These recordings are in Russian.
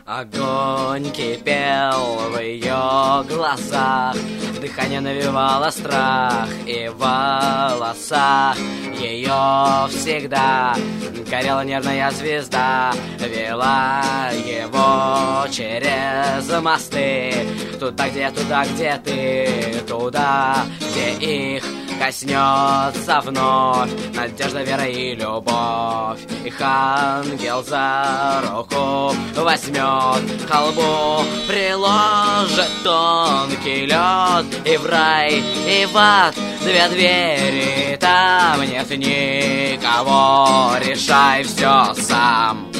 Огонь кипел в ее глазах, дыхание навевало страх, и в волосах ее всегда горела нервная звезда, вела его через мосты, туда, где ты, туда, где их коснется вновь надежда, вера и любовь. Их ангел за руку возьмет, к колбу приложит тонкий лед, и в рай, и в ад две двери, там нет никого, решай все сам.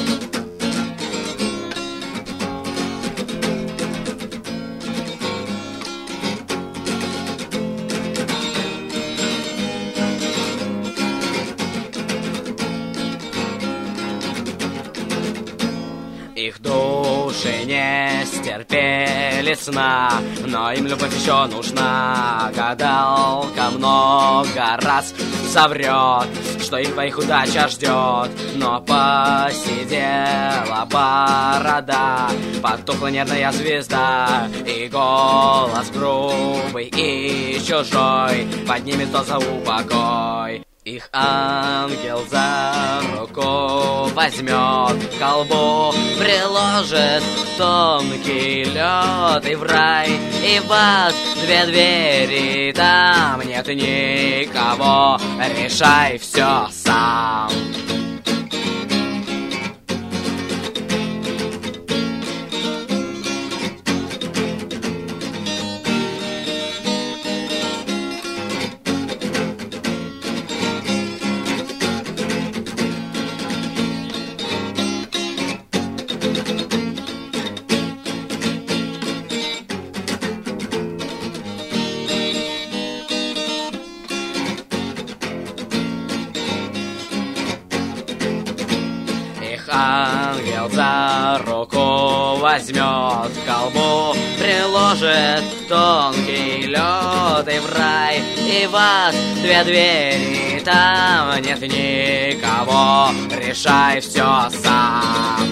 Их души не стерпели сна, но им любовь еще нужна. Гадалка много раз соврет, что их по их удача ждет, но посидела борода, потухла нервная звезда, и голос грубый и чужой поднимет то за упокой. Их ангел за руку возьмет, к колбу приложит тонкий лед, и в рай, и в ад две двери, там нет никого, решай все сам. Ангел за руку возьмет, к колбу приложит тонкий лед, и в рай, и в ад две двери, там нет никого, решай все сам.